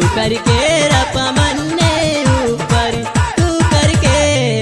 करके रपा मन्ने ऊपर तू करके।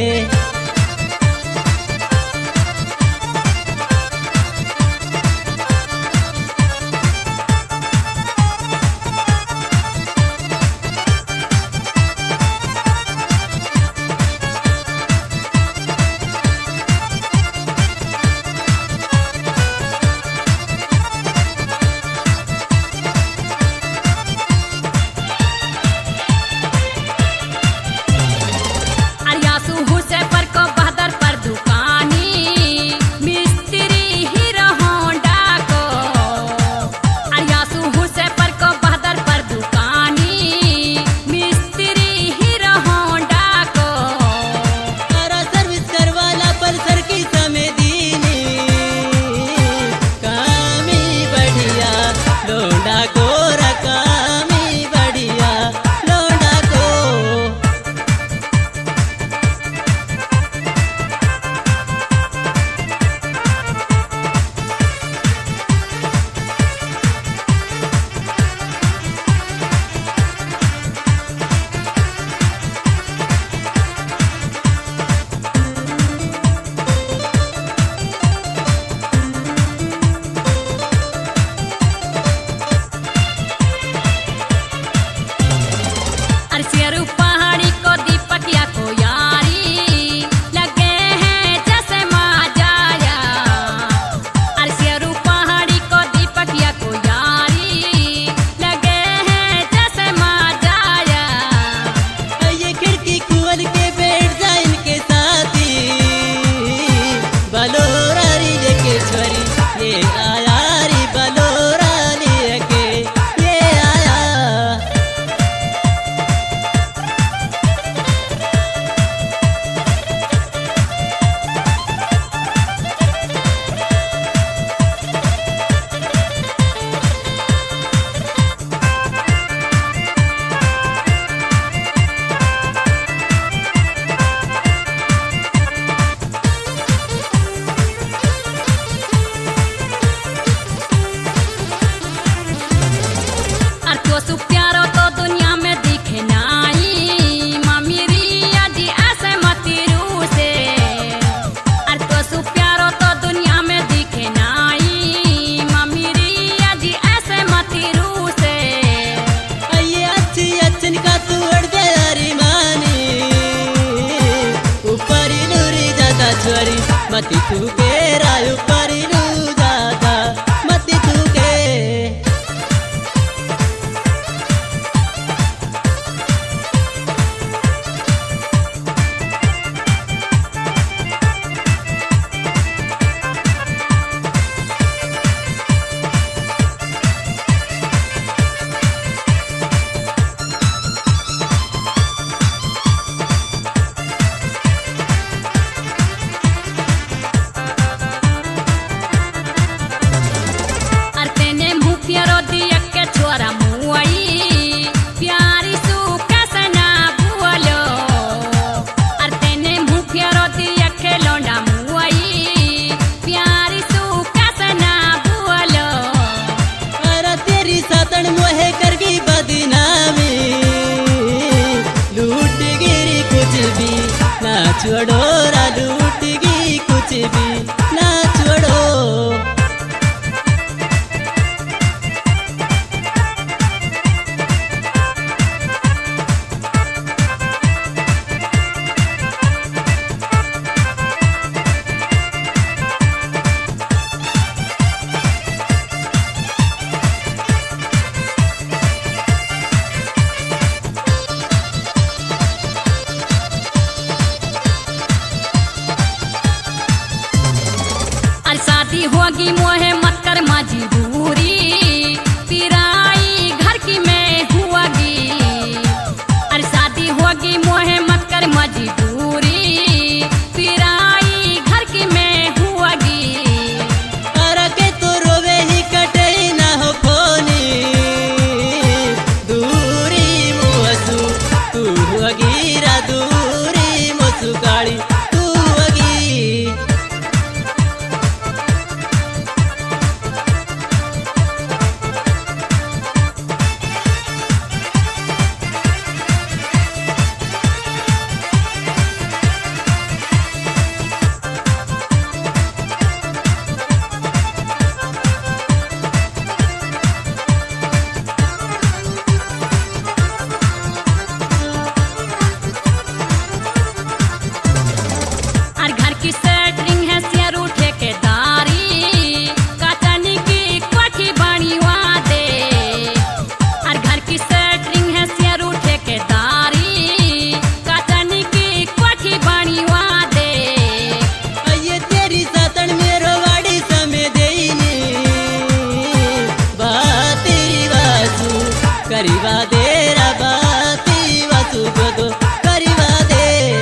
मती तू के रायु परिलू दादा मती तू के। छोड़ो रा लूटगी कुछ भी ना छोड़ो। करीवा दे रबाती वासु गोदो करीवा दे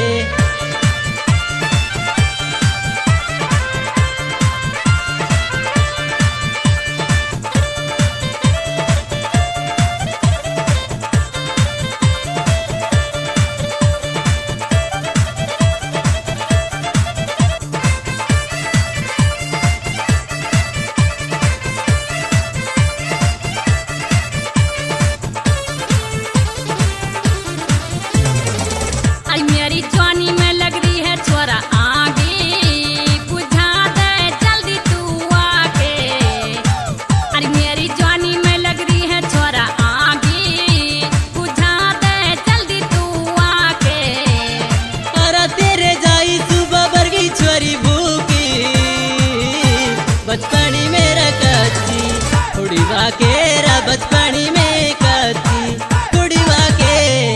मेरी जवानी में लग रही है छोरा आगे बुझा दे जल्दी तू आके। अरे मेरी जवानी में लग रही है छोरा आगे बुझा दे जल्दी तू आके। अरे तेरे जाई सुबह बरगी छोरी भूखी बचपनी मेरा कच्ची थोड़ी वाकेरा बचपनी में कच्ची थोड़ी वाके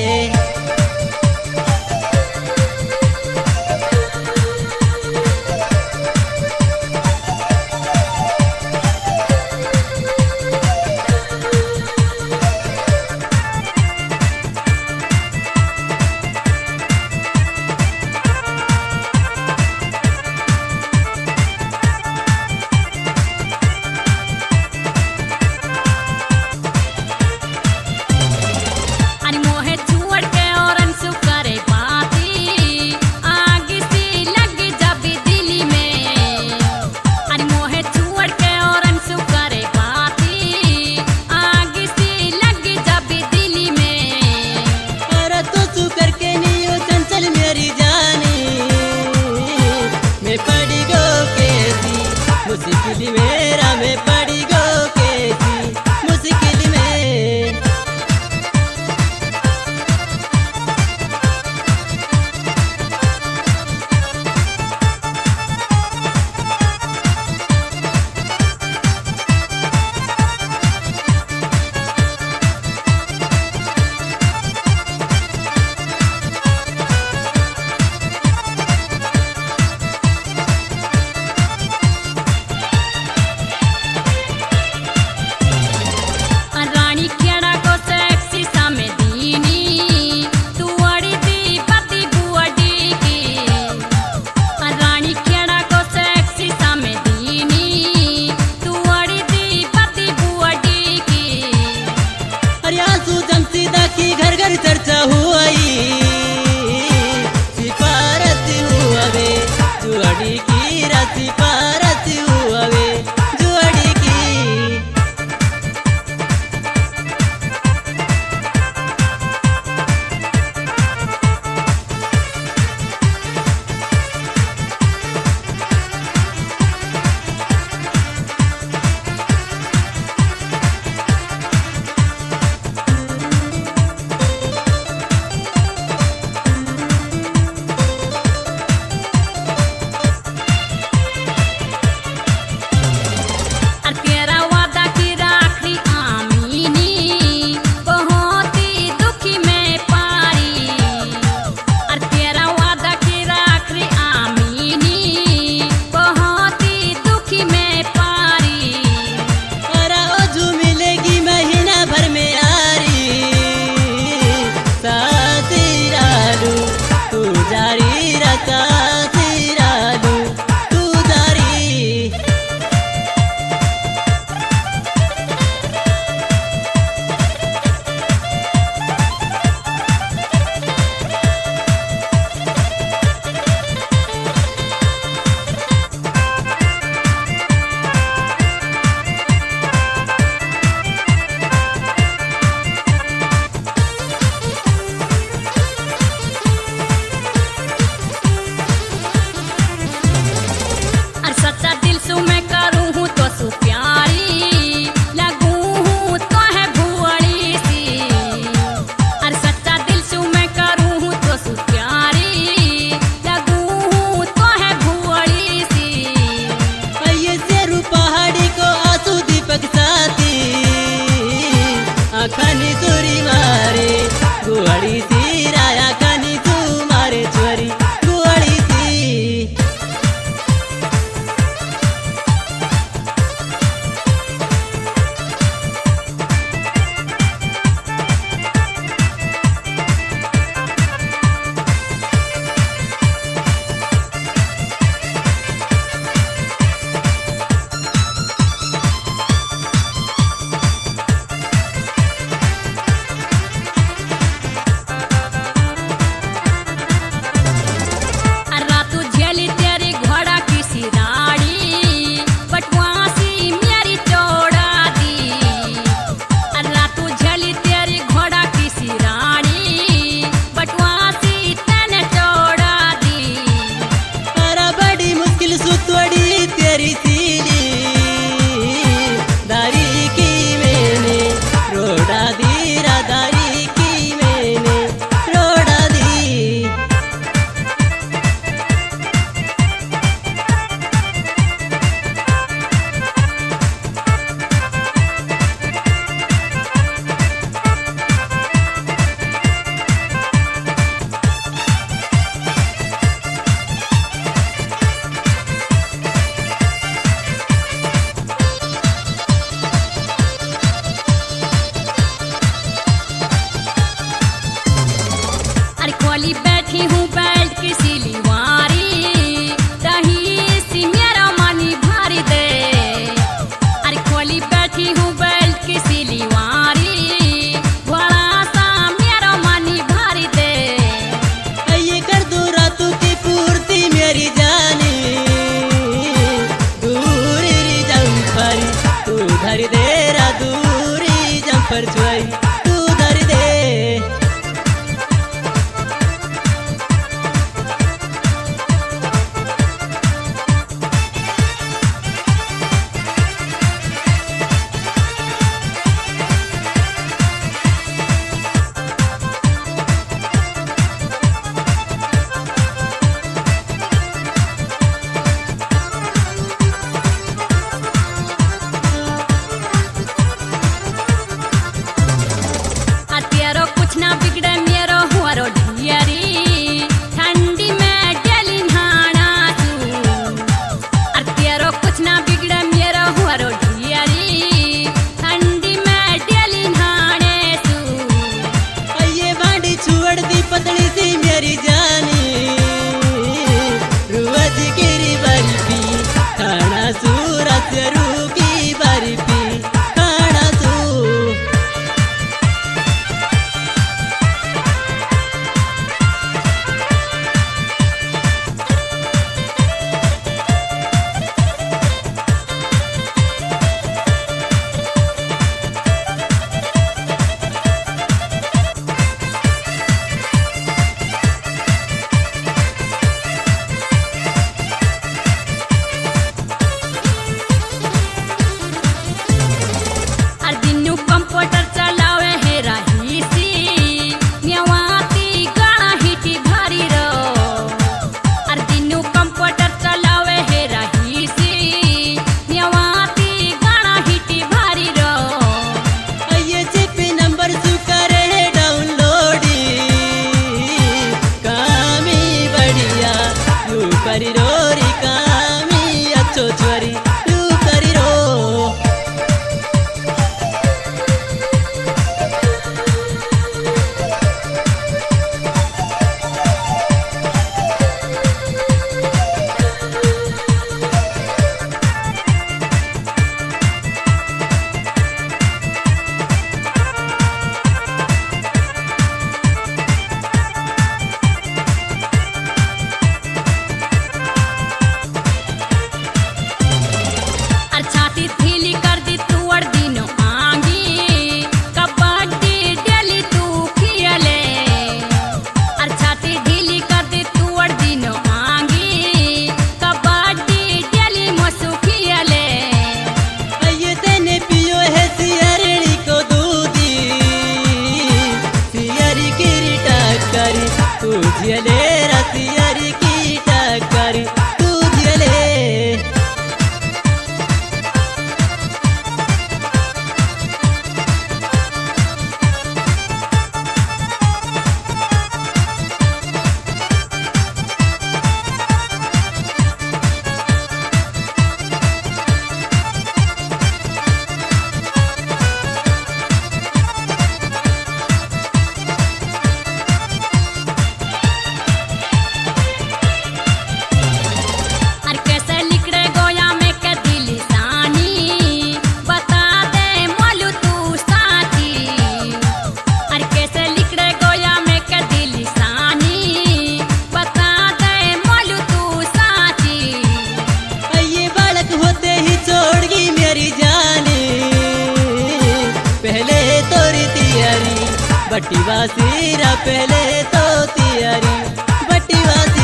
अरे मोहे छोड़ के और अनसु करे बाती आग सी लग जब दिली में। अरे मोहे छोड़ के और अनसु करे बाती आग सी लग जब दिली में। अरे तो तू करके नियो चंचल मेरी जानी मैं पड़ी गो कैसी मुश्किल मेरा मैं पड़ी गो कैसी मुश्किल में रानी खेड़ा को सेक्सी सामे दीनी तू अड़ी दी पति बुअडी की। रानी खेड़ा को सेक्सी सामे दीनी तू अड़ी दी पति बुअडी की। अरे आंसू जमसीदा की घर घर चर्चा हुई सिफारत हुआ वे जुआड़ी की रा सिफारत हुआ वे जुआड़ी की और तेरा वादा की राखी आमीनी बहुत ही दुखी में पारी। और तेरा वादा की राखी आमीनी बहुत ही दुखी में पारी। अरे ओजू मिलेगी महीना भर में यारी साथी रालू तू जारी रा साथी रालू तू जारी और सच्चा दिल सु मैं करूँ हूँ तो सु प्यारी लगू हूँ तो है भुअड़ी सी। और सच्चा दिल सु मैं करूँ हूँ तो सु प्यारी लगू हूँ तो है भुअड़ी सी। ये शेरू पहाड़ी को आंसू दीपक साथी आखानी चोरी मारे गुआड़ी सी राया खानी तू मारे चोरी गुआड़ी सी कुछ ना बिगड़े मेरो हुआरो ढियरी ठंडी में डेली नहाना तू और तेरो कुछ ना बिगड़े मेरो हुआरो ढियरी ठंडी में डेली नहाने तू ये बाड़ी छुअड़ दी पतली सी मेरी जानी रोज गिरी बर्फी खाना सूरत रू की बर्फी खाना सू और दिनू कंप्यूटर चलावे है रही सी न्यवाती गाना हिटी भारी रो और दिनू कंप्यूटर चलावे है रही सी न्यवाती गाना हिटी भारी रो ये चिप नंबर सु करे डाउनलोडी कामी बढ़िया यू करी रोरी कामी अच्छो छोरी यू करी रो और छाती थीली कर दी तू और दिनो आंगी कबड्डी डेली तू खेले और छाती ढीली कर दी तू और दिनो आंगी कबड्डी डेली मसू खेले ये तेने पियो है सियरड़ी को दूधी सियरी की टक्करी तू झेले रसियरी की टक्करी तू झेले और कैसे लिखड़े गोया में के दिली सानी बता दे मोलू तू साथी और कैसे लिखड़े गोया में के दिली सानी बता दे मोलू तू साथी ये बालक होते ही छोड़ गई मेरी जानी पहले तोरी तियारी बट्टी बासीरा पहले तो तियारी बट्टी बासी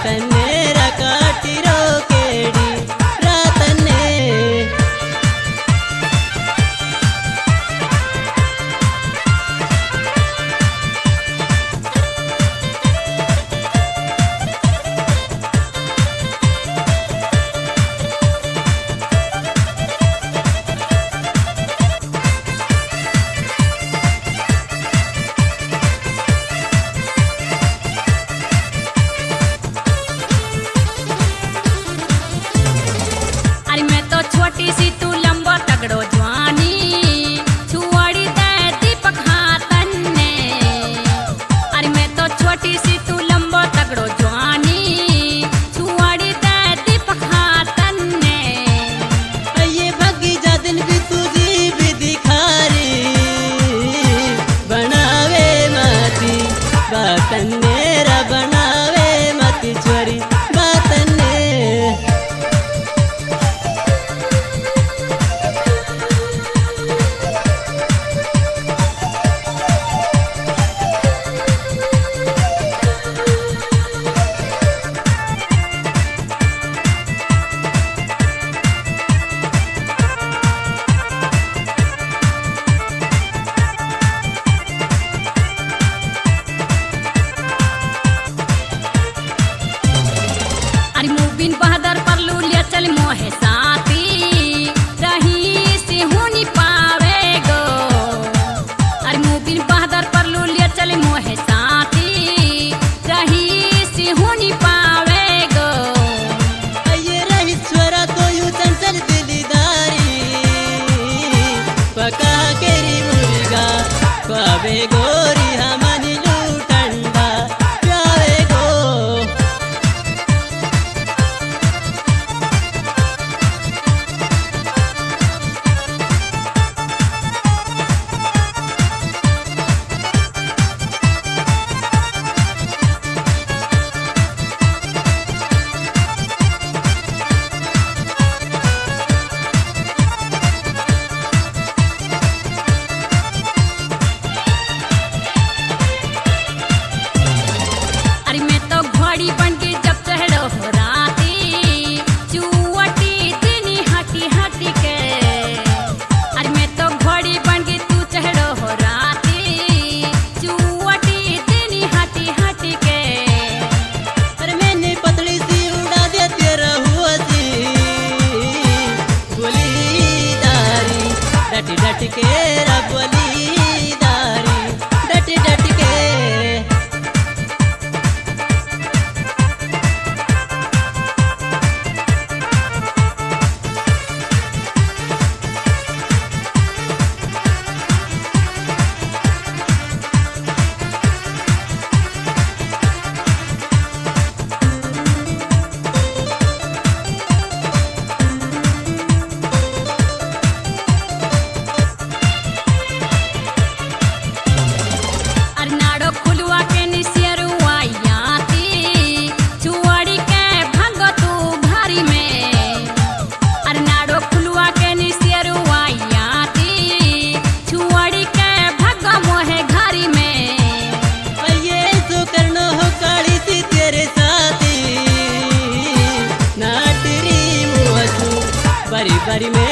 बातन्नेरा काटिरो केड़ी रातन्ने अरे मैं तो छोटी सी तू लंबो तगड़ो जवानी छुआड़ी दे दीपक हाथन ने। अरे मैं तो छोटी सी तू लंबो तगड़ो जवानी छुआड़ी दे दीपक हाथन ने। ये भगी जा दिन भी तुझी भी दिखारी बनावे मती बातन्नेरा बनावे मती छोरी बातन्ने अरे मुबिन बहादुर पर लूलिया चल मोहे साथी रही से होनी पावे गो। अरे मुबिन बहादुर पर लूलिया चल मोहे साथी रही से होनी पावे गो। ये रही स्वरा तो यू चंचल दिलदारी पका केरी मुर्गा पावे गोरी हमनी लूटंडा प्यावे गो अरे मैं तो घोड़ी बन के जब चढ़ो हो राती चुवटी दिनी हटी हटी के। अरे मैं तो घोड़ी बन के तू चढ़ो हो राती चुवटी दिनी हटी हटी के। अरे मैंने पतली सी उड़ा दिया तेरा हुआ सी बोलीदारी डट डट के रा बोलीदारी डट डट के अरे नाड़ो खुलवा के निसियरुआ याती चुवड़ी के भगो तू घरी में। अरे नाड़ो खुलवा के निसियरुआ याती चुवड़ी के भगो मोहे घरी में। ये सो करनो हो काली सी तेरे साथी नाटरी मुहसू बरी बरी में